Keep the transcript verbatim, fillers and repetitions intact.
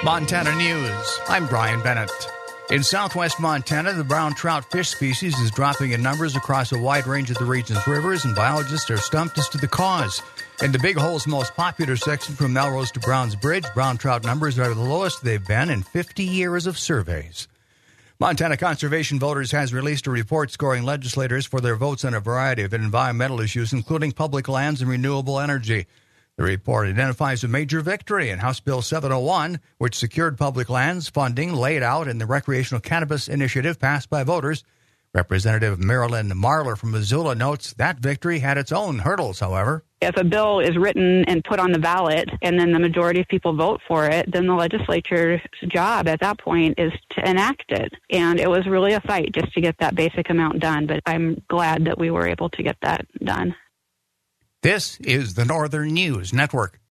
Montana News. I'm Brian Bennett. In southwest Montana, the brown trout fish species is dropping in numbers across a wide range of the region's rivers, and biologists are stumped as to the cause. In the Big Hole's most popular section from Melrose to Browns Bridge, brown trout numbers are the lowest they've been in fifty years of surveys. Montana Conservation Voters has released a report scoring legislators for their votes on a variety of environmental issues, including public lands and renewable energy. The report identifies a major victory in House Bill seven oh one, which secured public lands funding laid out in the Recreational Cannabis Initiative passed by voters. Representative Marilyn Marler from Missoula notes that victory had its own hurdles, however. If a bill is written and put on the ballot and then the majority of people vote for it, then the legislature's job at that point is to enact it. And it was really a fight just to get that basic amount done, but I'm glad that we were able to get that done. This is the Northern News Network.